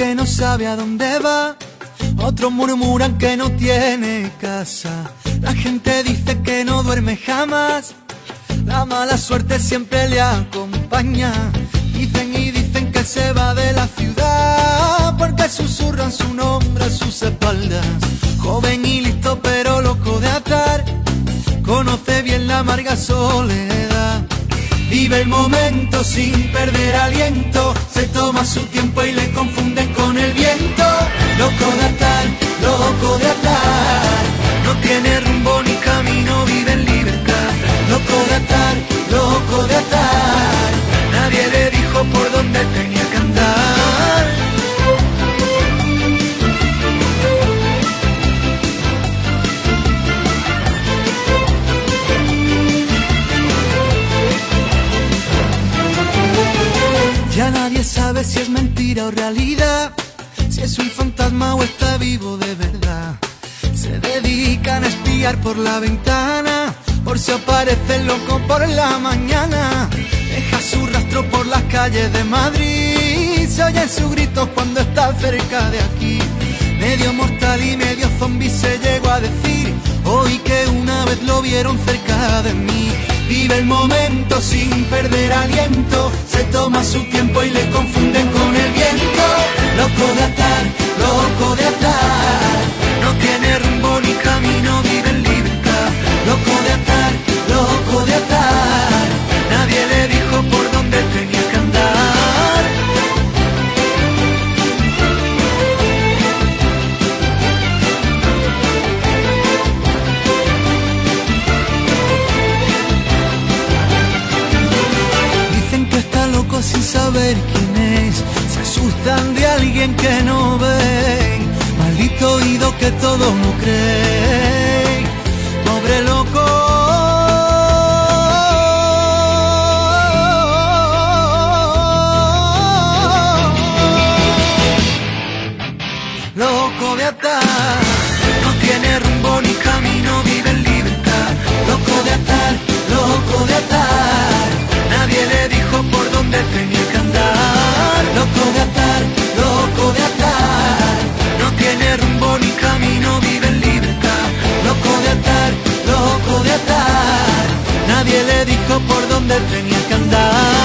que no sabe a dónde va, otros murmuran que no tiene casa. La gente dice que no duerme jamás, la mala suerte siempre le acompaña. Dicen y dicen que se va de la ciudad porque susurran su nombre a sus espaldas. Joven y listo pero loco de atar, conoce bien la amarga soledad. Vive el momento sin perder aliento, se toma su tiempo y le confunden con el viento. Loco de atar, loco de atar, no tiene rumbo ni camino, vive en libertad. Loco de atar, loco de atar, nadie le dijo por dónde tenía que andar. Ya nadie sabe si es mentira o realidad, si es un fantasma o está vivo de verdad. Se dedican a espiar por la ventana, por si aparece el loco por la mañana. Deja su rastro por las calles de Madrid, se oyen sus gritos cuando está cerca de aquí. Medio mortal y medio zombi se llegó a decir, hoy que una vez lo vieron cerca de mí. Vive el momento sin perder aliento, se toma su tiempo y le confunden con el viento. Loco de atar, loco de atar, no tiene rumbo ni camino, vive en libertad. Loco de atar, loco de atar, nadie le dijo por dónde tenía que andar. Dicen que está loco sin saber quién es, se asustan de alguien que no ven. Maldito oído que todo lo cree, pobre loco. Loco de atar, no tiene rumbo ni camino, vive en libertad. Loco de atar, loco de atar, nadie le dijo por dónde tenía que andar. Loco de atar, loco de atar, no tiene rumbo ni camino, vive en libertad. Loco de atar, loco de atar, nadie le dijo por dónde tenía que andar.